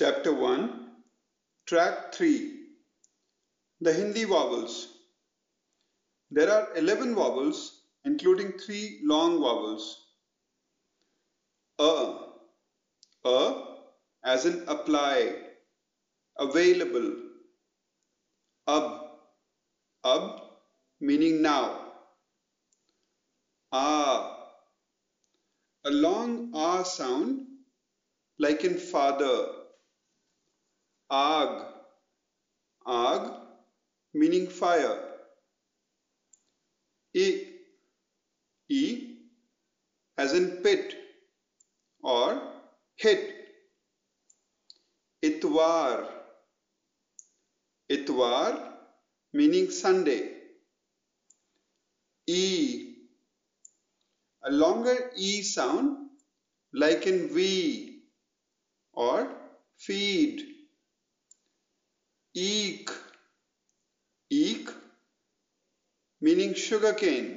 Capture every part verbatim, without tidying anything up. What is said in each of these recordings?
Chapter one, Track three, the Hindi vowels. There are eleven vowels, including three long vowels. A, A as in apply, available. Ab, Ab meaning now. A, a long A sound like in father. Aag, Aag meaning fire. E, E as in pit or hit. Itwar, Itwar meaning Sunday. E, a longer E sound like in we or feed. Eek, Eek meaning sugarcane.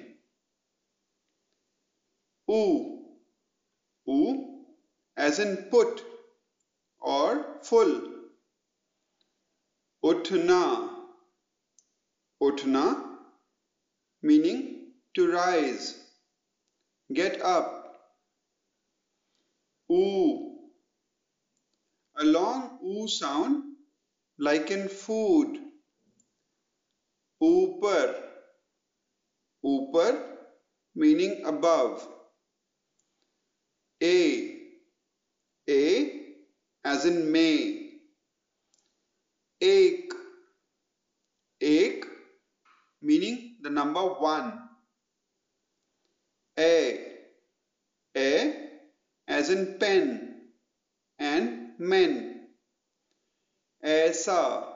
Oo, Oo as in put or full. Uthna, Uthna meaning to rise, get up. Oo, a long oo sound like in food. Upar, Upar meaning above. A, A as in May. Ek, Ek meaning the number one. A, A as in pen and men. Aisa,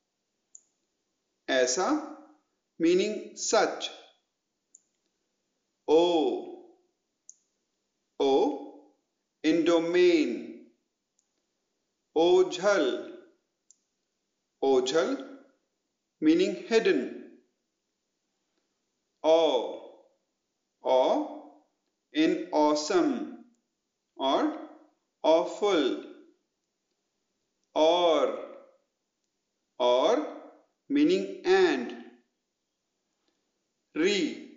Aisa meaning such. O, O in domain. Ojhal, Ojhal meaning hidden. Awe, Awe in awesome or awful. Or, Or meaning and. Re,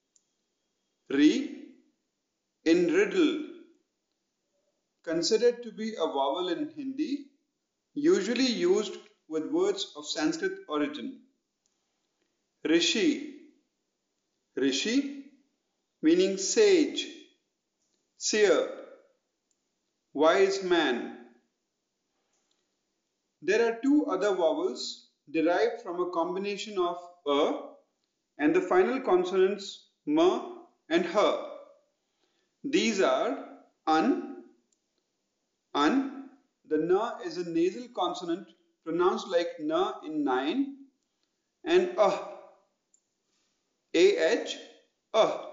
Re in riddle. Considered to be a vowel in Hindi, usually used with words of Sanskrit origin. Rishi, Rishi meaning sage, seer, wise man. There are two other vowels derived from a combination of a and the final consonants ma and ha. These are an, an. The na is a nasal consonant pronounced like na in nine, and ah, ah, ah.